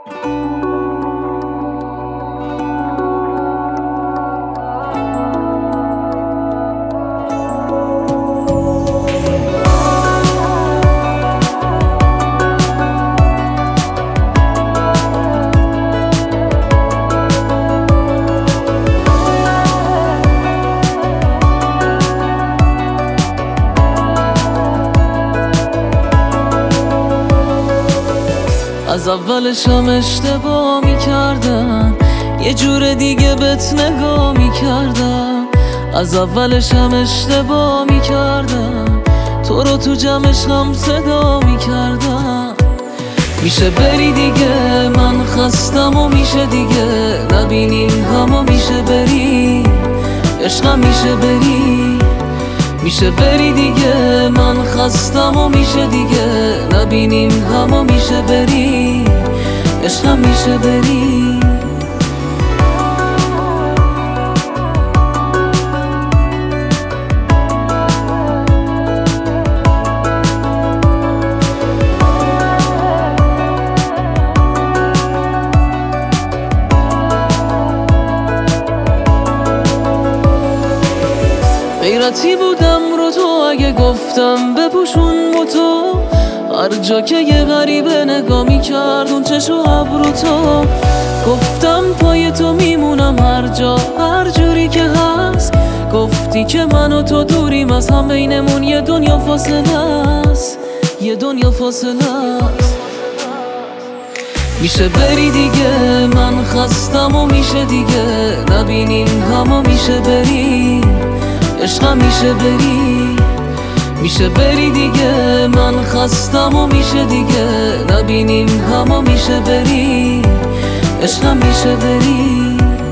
از اولش هم اشتباه میکردم، یه جور دیگه بهت نگاه میکردم. از اولش هم اشتباه میکردم، تو رو تو جمعش هم صدا میکردم. میشه بری دیگه، من خستم و میشه دیگه نبینیم همو. میشه بری عشقم، میشه بری، میشه بری دیگه، من خستم و میشه دیگه نبینیم همو. میشه بری عشقم، میشه بری. غیرتی بودم رو تو اگه گفتم بپوشون موتو، هر جا که یه غریبه نگاه میکرد اون چشم و ابرو تو. گفتم پای تو میمونم هر جا هر جوری که هست. گفتی که من و تو دوریم از هم، بینمون یه دنیا فاصله است، یه دنیا فاصله است. میشه بری دیگه، من خستم و میشه دیگه نبینیم همو. میشه بری عشقم، میشه بری، میشه بری دیگه، من خستم و میشه دیگه نبینیم همو. میشه بری عشقم، میشه بری.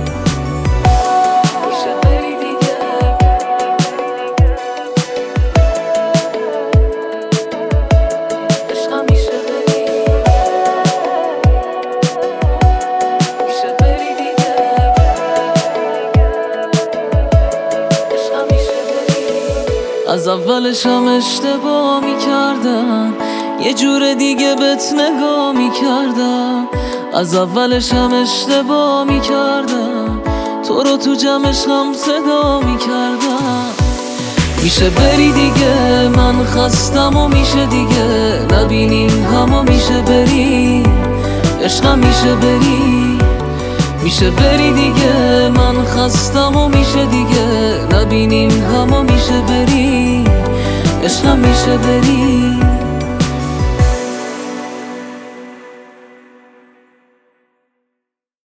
از اولش هم اشتباه میکردم، یه جور دیگه بهت نگاه میکردم. از اولش هم اشتباه میکردم، تو رو تو جمعش هم صدا میکردم. میشه بری دیگه، من خستم و میشه دیگه نبینیم همو. میشه بری عشقم، میشه بری، میشه بری دیگه، من خستم و میشه دیگه نبینیم همو. میشه بری عشقم، میشه بری.